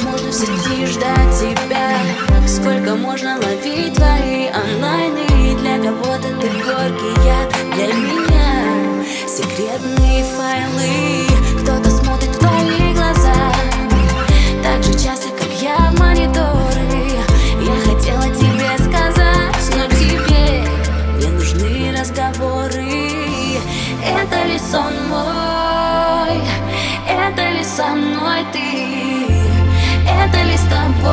можно в сети ждать тебя? Сколько можно ловить твои онлайны? Для кого-то ты горький яд, для меня секретные файлы. Кто-то смотрит в твои глаза так же часто, как я в мониторы. Я хотела тебе сказать, но тебе не нужны разговоры. Это ли сон мой? Это ли со мной ты? Это ли с тобой?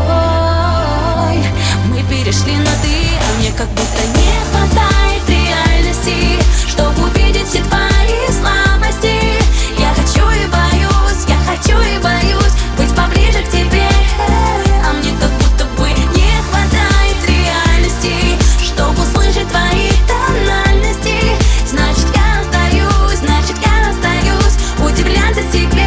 Мы перешли на ты, а мне как будто не хватает реальности, чтобы увидеть все твои слабости. Я хочу и боюсь быть поближе к тебе, а мне как будто бы не хватает реальности, чтобы услышать твои тональности. Значит, я остаюсь удивляться тебе.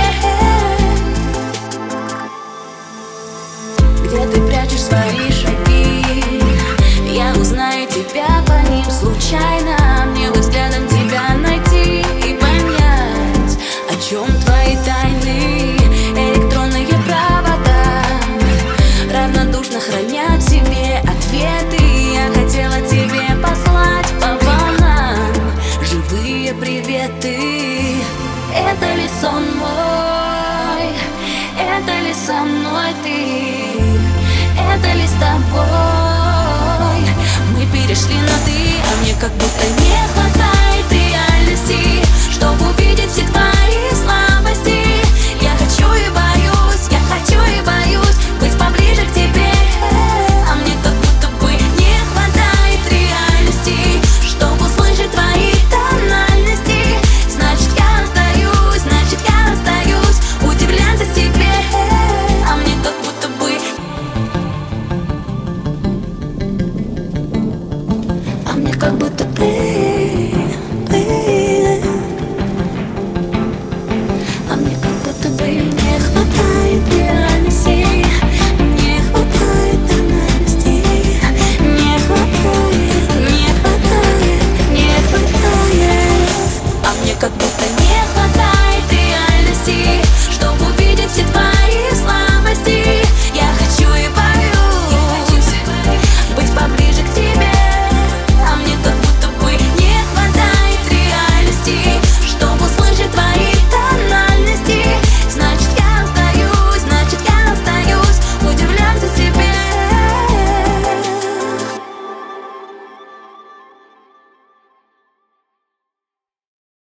Где ты прячешь свои шаги? Я узнаю тебя по ним случайно. Мне бы взглядом тебя найти и понять, о чем твои тайны. Электронные провода равнодушно хранят в себе ответы. Я хотела тебе послать по волнам живые приветы. Это ли сон мой? Это ли со мной ты? Это ли с тобой? Мы перешли на ты, а мне как будто